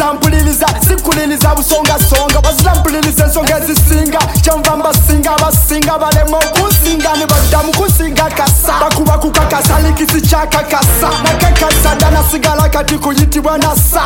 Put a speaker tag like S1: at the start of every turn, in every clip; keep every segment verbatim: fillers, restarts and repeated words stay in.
S1: Bazampuliliza sikuliliza busonga songa bazampuliliza ensonga ezisinga kyemva mbasinga basinga balema okusinga ne baddamu kusinga kasa bakuba kukakasa likisi kyakakasa nakakasa danasigala kati kuyitibwa nasa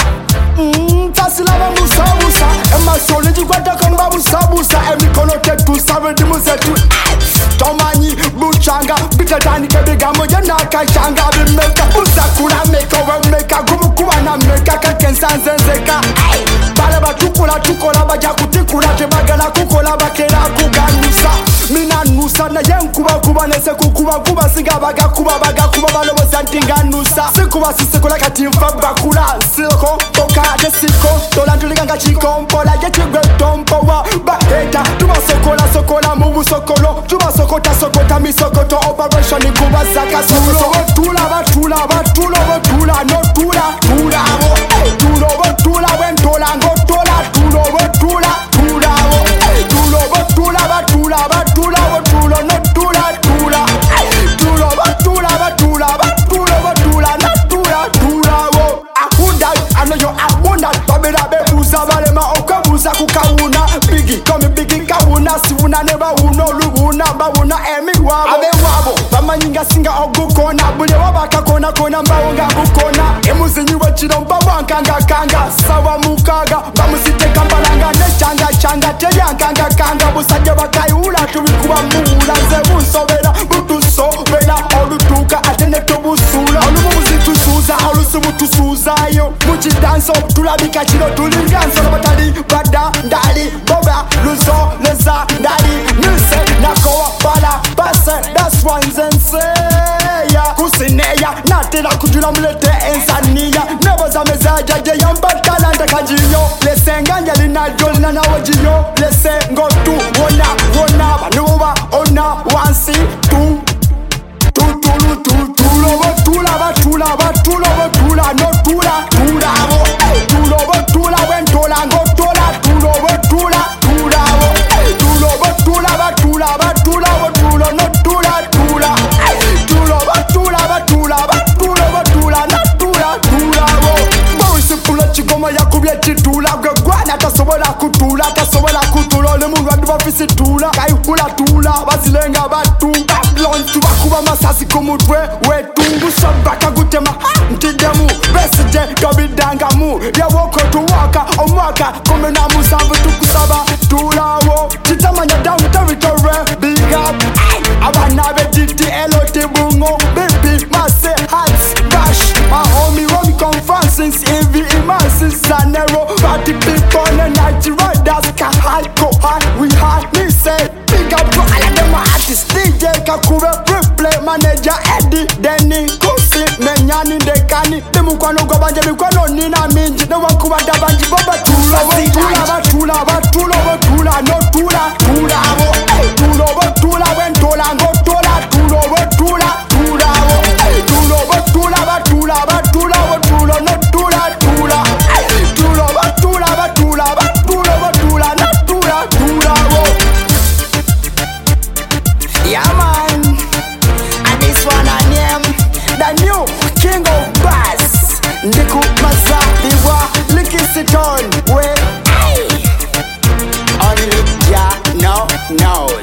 S1: tasilaba musabusa emasole gikwatako mbabusabusa emikono tetusa bedimu zetu tomanyi bucanga bitatandika ebigambo gyenakacanga bimeka busakula meka wemeka gumukuba na meka kakensanzenzeka bale batukula tukola bajja kutikula tebagala kukola bakera kuganusa mina nusa naye nkubakuba nese kukubakuba siga bagakuba bagakuba baloboza nti nganusa sikuba sisikola kati nfa bakula nsiko okate siko tolantulika nga kikompola yetigwe tompowa baheta tubasokola sokola mu busokolo tubasokota sokota misokoto operation kubazakasokoto batula batula batula batula no tula tula abo tulo batula wentola ngotola tulo batula tula abo tulo batula batula batula batula no tula tula tulo batula batula batula batula no tula tula abo akunda anoyo akunda babera bebuza balema okwebuza kukawuna bigi komi bigi kawuna siwuna ne bawuna olubuna bawuna emiwabo abewabo bamanyinga singa ogukona buli wabakakona kona mbawonga bukona emuzinyi wekiro mbawankanga kanga sawa mukaga bamusiteka mbalanga nechanga changa telyankanga kanga busajja bakayula tubikuba muwula nze bunsobera butusobera olutuuka ate ne tubusula olumuzitusuuza olusibutusuuzayo mukidanso tulabika kiro tulinga nsolo batali badda ndali boba luzo leza ndali mise nakowa bala base that's why nzenseya kusineya natera kujula mulete ensaniya neboza mezaja je yambatala ndakajiyo lesenganya linajo lina nawe jiyo lese ngotu wona wona banuba ona wansi tu tutulu tutulu batula batula batula batula no tula tula abo tulo batula wentola ngotola tulo batula tula abo tulo batula batula batula batula no tula tula tulo batula batula batula batula no tula tula abo bawusipula kigoma yakubye kitula gwe gwana tasobola kutula tasobola kutula ole mundu andi bafisi tula kayikula tula bazilenga batu Babylon tubakuba masasi kumutwe wetungu sabaka gutema ntidemu besije tobidangamu yawoko tuwaka omwaka kumi na musanvu tukusaba tulawo titamanya down territory big up abana bediti eloti bungo baby mase hats bash my homie Romy conferences evi imansi sanero party people and night riders ka high go high we high me say big up to all of them artists D J Kakube replay manager Eddie Denny Kusi menyani dekani demukwano gobanje bikwano nina minji ne wakuba dabanji boba tula tula batula batula batula no tula tula abo tulo batula wentola ngotola tulo batula tula abo tulo batula batula batula batula no tula tula tulo batula batula batula batula no tula tula abo. Yeah man, and this one I name the new king of bass. Ndiku maza diwa likisiton we only ya no no.